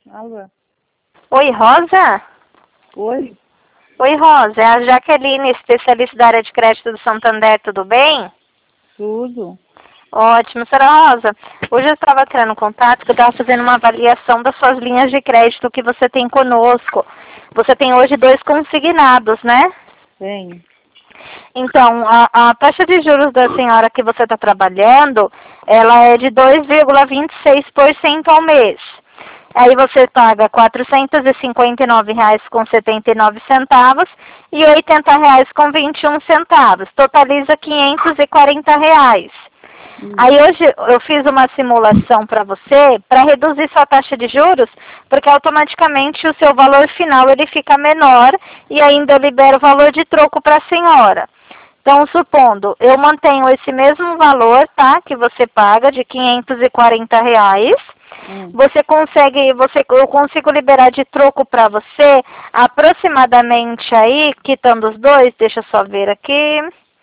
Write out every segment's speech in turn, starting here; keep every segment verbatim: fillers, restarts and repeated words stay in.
Alô? Oi, Rosa? Oi? Oi, Rosa. É a Jaqueline, especialista da área de crédito do Santander, tudo bem? Tudo? Ótimo, senhora Rosa. Hoje eu estava entrando em contato porque eu estava fazendo uma avaliação das suas linhas de crédito que você tem conosco. Você tem hoje dois consignados, né? Tem. Então, a, a taxa de juros da senhora que você está trabalhando, ela é de dois vírgula vinte e seis por cento ao mês. Aí você paga quatrocentos e cinquenta e nove reais com setenta e nove centavos e oitenta reais com vinte e um centavos. Totaliza quinhentos e quarenta reais. Hum. Aí hoje eu fiz uma simulação para você para reduzir sua taxa de juros, porque automaticamente o seu valor final ele fica menor e ainda eu libero o valor de troco para a senhora. Então, supondo, eu mantenho esse mesmo valor, tá, que você paga de quinhentos e quarenta reais. Hum. Você consegue, você, eu consigo liberar de troco para você aproximadamente aí, quitando os dois, deixa eu só ver aqui.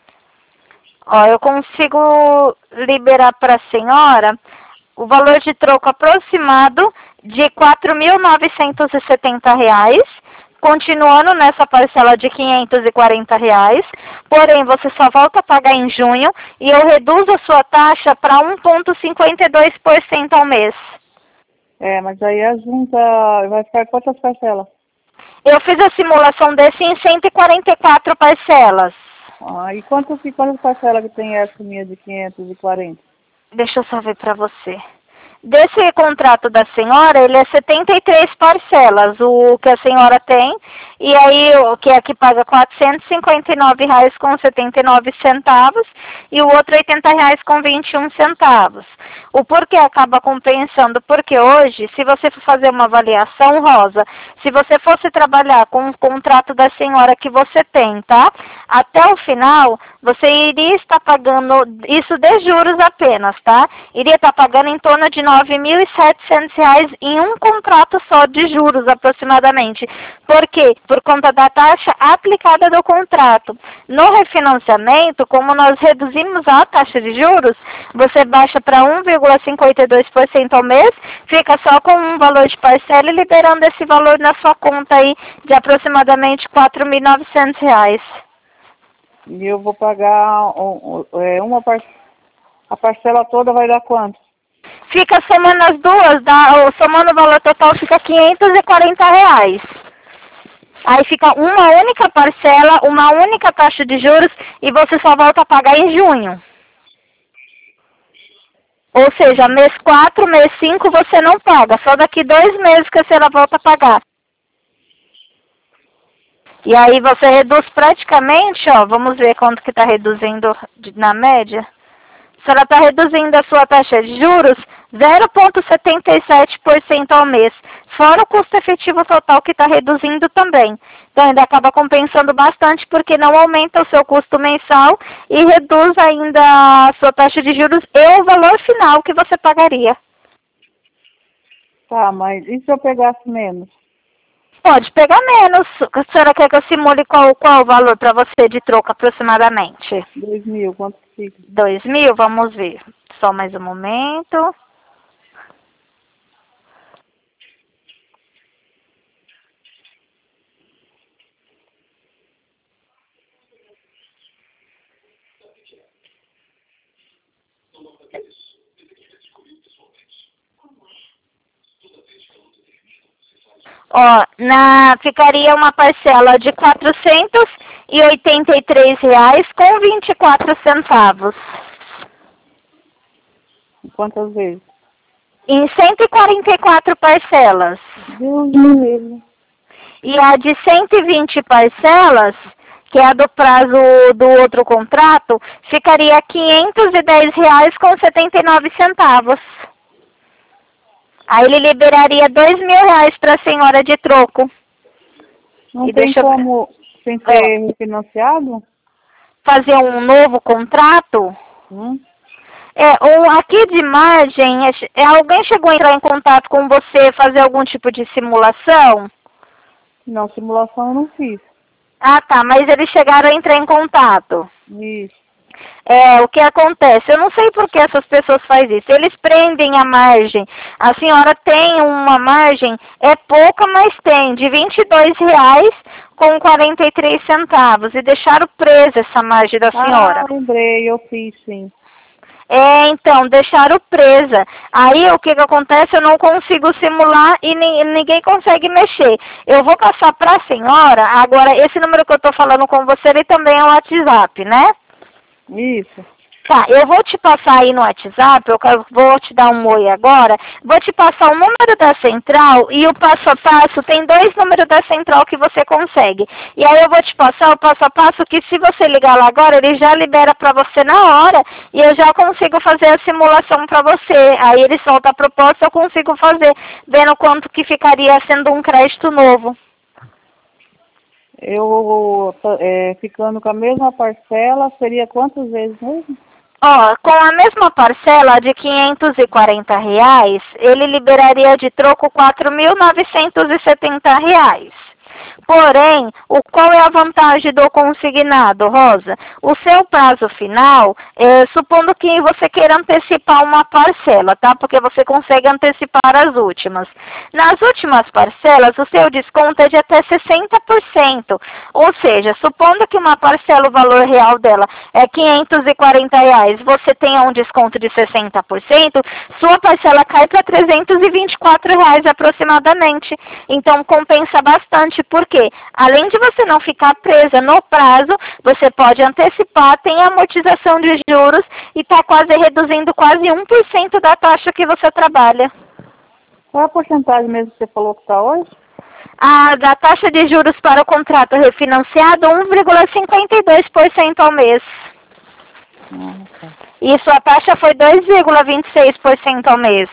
Ó, eu consigo liberar para a senhora o valor de troco aproximado de quatro mil novecentos e setenta reais, continuando nessa parcela de quinhentos e quarenta reais, porém você só volta a pagar em junho e eu reduzo a sua taxa para um vírgula cinquenta e dois por cento ao mês. É, mas aí a junta vai ficar quantas parcelas? Eu fiz a simulação desse em cento e quarenta e quatro parcelas. Ah, e quantas, e quantas parcelas que tem essa minha de quinhentos e quarenta? Deixa eu só ver para você. Desse contrato da senhora, ele é setenta e três parcelas, o que a senhora tem, e aí o que é que paga quatrocentos e cinquenta e nove reais com setenta e nove centavos e o outro oitenta reais com vinte e um centavos. O porquê acaba compensando? Porque hoje, se você for fazer uma avaliação, Rosa, se você fosse trabalhar com o contrato da senhora que você tem, tá? Até o final, você iria estar pagando, isso de juros apenas, tá? Iria estar pagando em torno de nove mil e setecentos reais em um contrato só de juros, aproximadamente. Por quê? Por conta da taxa aplicada do contrato. No refinanciamento, como nós reduzimos a taxa de juros, você baixa para um vírgula cinquenta e dois por cento ao mês, fica só com um valor de parcela e liberando esse valor na sua conta aí de aproximadamente quatro mil e novecentos reais. E eu vou pagar um, um, é, uma parcela, a parcela toda vai dar quanto? Fica somando as duas, dá, somando o valor total fica quinhentos e quarenta reais. Aí fica uma única parcela, uma única taxa de juros e você só volta a pagar em junho. Ou seja, mês quatro, mês cinco você não paga, só daqui dois meses que a senhora volta a pagar. E aí você reduz praticamente, ó, vamos ver quanto que está reduzindo na média. A senhora está reduzindo a sua taxa de juros zero vírgula setenta e sete por cento ao mês, fora o custo efetivo total que está reduzindo também. Então ainda acaba compensando bastante porque não aumenta o seu custo mensal e reduz ainda a sua taxa de juros e o valor final que você pagaria. Tá, mas e se eu pegasse menos? Pode pegar menos. A senhora quer que eu simule qual, qual o valor para você de troco aproximadamente? Dois mil, quanto que fica? Dois mil? Vamos ver. Só mais um momento. Ó, na, ficaria uma parcela de quatrocentos e oitenta e três reais com vinte e quatro centavos. Quantas vezes? Em cento e quarenta e quatro parcelas. Deus me livre. E a de cento e vinte parcelas, que é a do prazo do outro contrato, ficaria quinhentos e dez reais com setenta e nove centavos. Aí ele liberaria dois mil reais para a senhora de troco. Não E tem deixa eu- como, sem ser refinanciado? Fazer um novo contrato. Hum? É, um, aqui de margem, é, alguém chegou a entrar em contato com você, fazer algum tipo de simulação? Não, simulação eu não fiz. Ah, tá, mas eles chegaram a entrar em contato. Isso. É, o que acontece? Eu não sei por que essas pessoas fazem isso. Eles prendem a margem. A senhora tem uma margem, é pouca, mas tem, de vinte e dois reais com quarenta e três centavos. E deixaram presa essa margem da senhora. Ah, lembrei, eu fiz sim. É, então, deixaram presa. Aí o que que acontece? Eu não consigo simular e ni ninguém consegue mexer. Eu vou passar para a senhora, agora esse número que eu estou falando com você, ele também é o WhatsApp, né? Isso. Tá, eu vou te passar aí no WhatsApp, eu quero- vou te dar um oi agora, vou te passar o número da central e o passo a passo, tem dois números da central que você consegue. E aí eu vou te passar o passo a passo que se você ligar lá agora, ele já libera pra você na hora e eu já consigo fazer a simulação pra você. Aí ele solta a proposta, eu consigo fazer, vendo quanto que ficaria sendo um crédito novo. Eu, é, ficando com a mesma parcela, seria quantas vezes mesmo? Ó, com a mesma parcela de quinhentos e quarenta reais, ele liberaria de troco quatro mil novecentos e setenta reais. Porém, o, qual é a vantagem do consignado, Rosa? O seu prazo final, é, supondo que você queira antecipar uma parcela, tá? Porque você consegue antecipar as últimas. Nas últimas parcelas, o seu desconto é de até sessenta por cento. Ou seja, supondo que uma parcela, o valor real dela é quinhentos e quarenta reais, você tenha um desconto de sessenta por cento, sua parcela cai para trezentos e vinte e quatro reais aproximadamente. Então, compensa bastante, porque além de você não ficar presa no prazo, você pode antecipar, tem amortização de juros e está quase reduzindo quase um por cento da taxa que você trabalha. Qual é a porcentagem mesmo que você falou que está hoje? A da taxa de juros para o contrato refinanciado, um vírgula cinquenta e dois por cento ao mês. Ah, tá. E sua taxa foi dois vírgula vinte e seis por cento ao mês.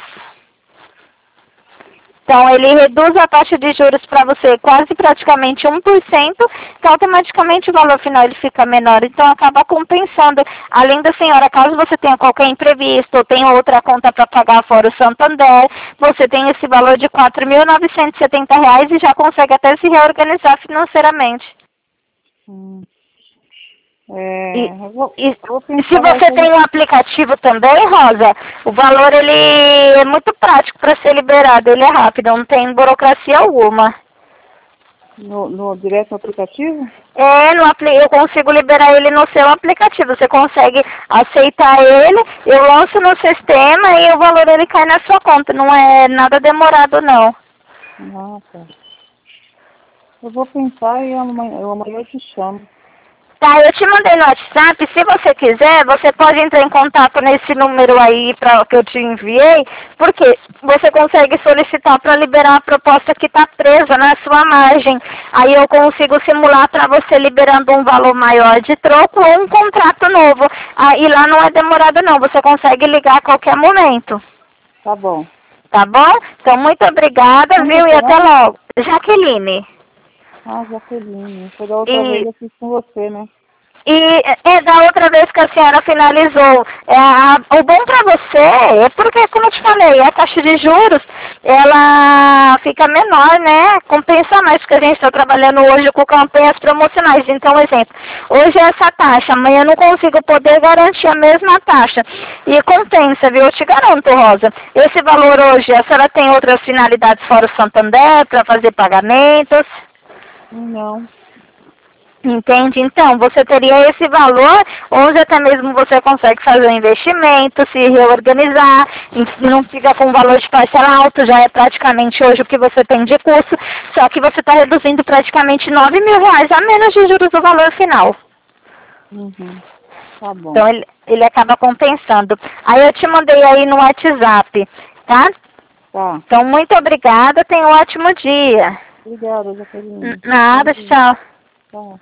Então, ele reduz a taxa de juros para você quase praticamente um por cento, então automaticamente o valor final ele fica menor. Então, acaba compensando. Além da senhora, caso você tenha qualquer imprevisto ou tenha outra conta para pagar fora o Santander, você tem esse valor de quatro mil novecentos e setenta reais e já consegue até se reorganizar financeiramente. Hum. É, E, eu vou, e, vou e se pensar você mais. tem um aplicativo também, Rosa, o valor ele é muito prático para ser liberado, ele é rápido, não tem burocracia alguma. No, no, direto no aplicativo? É, no apli eu consigo liberar ele no seu aplicativo, você consegue aceitar ele, eu lanço no sistema e o valor ele cai na sua conta, não é nada demorado não. Ah, tá. Eu vou pensar e amanhã eu, amanhã eu te chamo. Tá, eu te mandei no WhatsApp, se você quiser, você pode entrar em contato nesse número aí pra, que eu te enviei, porque você consegue solicitar para liberar a proposta que está presa na sua margem. Aí eu consigo simular para você liberando um valor maior de troco ou um contrato novo. Aí lá não é demorado não, você consegue ligar a qualquer momento. Tá bom. Tá bom? Então muito obrigada, Como viu? E você até nome? logo. Jaqueline. Ah, Jaqueline. Foi da outra E vez eu fiz com você, né? E é da outra vez que a senhora finalizou. É, a, o bom para você é porque, como eu te falei, a taxa de juros, ela fica menor, né? Compensa mais, porque a gente está trabalhando hoje com campanhas promocionais. Então, exemplo, hoje é essa taxa, amanhã eu não consigo poder garantir a mesma taxa. E compensa, viu? Eu te garanto, Rosa. Esse valor hoje, a senhora tem outras finalidades fora o Santander para fazer pagamentos? Não. Entende? Então, você teria esse valor, onde até mesmo você consegue fazer um investimento, se reorganizar, e não fica com um valor de parcela alto, já é praticamente hoje o que você tem de custo, só que você está reduzindo praticamente nove mil reais a menos de juros do valor final. Uhum. Tá bom. Então, ele, ele acaba compensando. Aí eu te mandei aí no WhatsApp, tá? Tá. Então, muito obrigada, tenha um ótimo dia. Obrigada, Jaqueline. Nada, tchau. Tchau.